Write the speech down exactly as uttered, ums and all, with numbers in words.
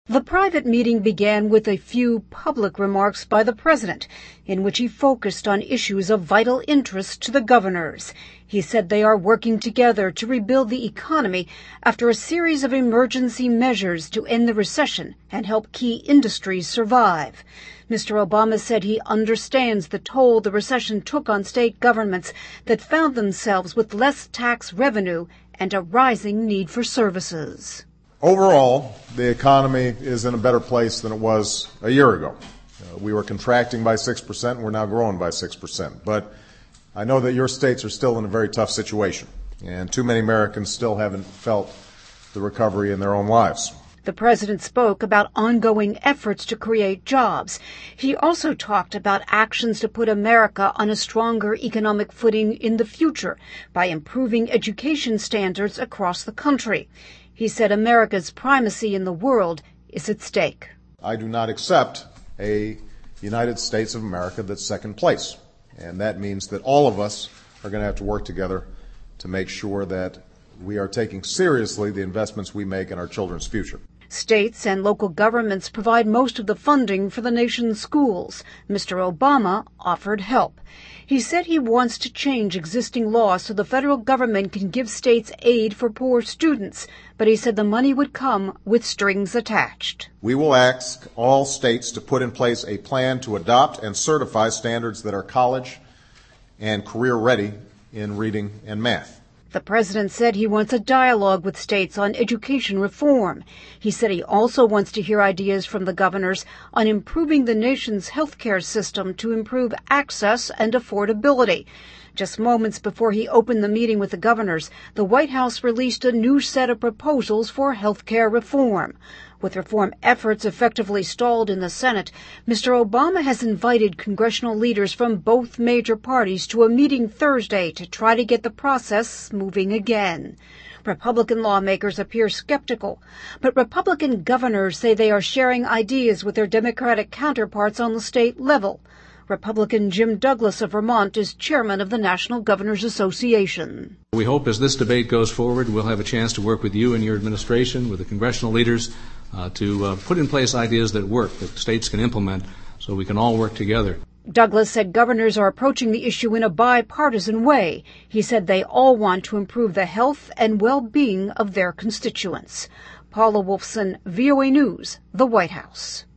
The private meeting began with a few public remarks by the president, in which he focused on issues of vital interest to the governors. He said they are working together to rebuild the economy after a series of emergency measures to end the recession and help key industries survive. Mister Obama said he understands the toll the recession took on state governments that found themselves with less tax revenue and a rising need for services. Overall, the economy is in a better place than it was a year ago. Uh, we were contracting by six percent, and we're now growing by six percent. But I know that your states are still in a very tough situation, and too many Americans still haven't felt the recovery in their own lives. The president spoke about ongoing efforts to create jobs. He also talked about actions to put America on a stronger economic footing in the future by improving education standards across the country. He said America's primacy in the world is at stake. I do not accept a United States of America that's second place. And that means that all of us are going to have to work together to make sure that we are taking seriously the investments we make in our children's future. States and local governments provide most of the funding for the nation's schools. Mister Obama offered help. He said he wants to change existing laws so the federal government can give states aid for poor students, but he said the money would come with strings attached. We will ask all states to put in place a plan to adopt and certify standards that are college and career ready in reading and math. The president said he wants a dialogue with states on education reform. He said he also wants to hear ideas from the governors on improving the nation's health care system to improve access and affordability. Just moments before he opened the meeting with the governors, the White House released a new set of proposals for health care reform. With reform efforts effectively stalled in the Senate, Mister Obama has invited congressional leaders from both major parties to a meeting Thursday to try to get the process moving again. Republican lawmakers appear skeptical, but Republican governors say they are sharing ideas with their Democratic counterparts on the state level. Republican Jim Douglas of Vermont is chairman of the National Governors Association. We hope as this debate goes forward, we'll have a chance to work with you and your administration, with the congressional leaders, uh, to uh, put in place ideas that work, that states can implement, so we can all work together. Douglas said governors are approaching the issue in a bipartisan way. He said they all want to improve the health and well-being of their constituents. Paula Wolfson, V O A News, the White House.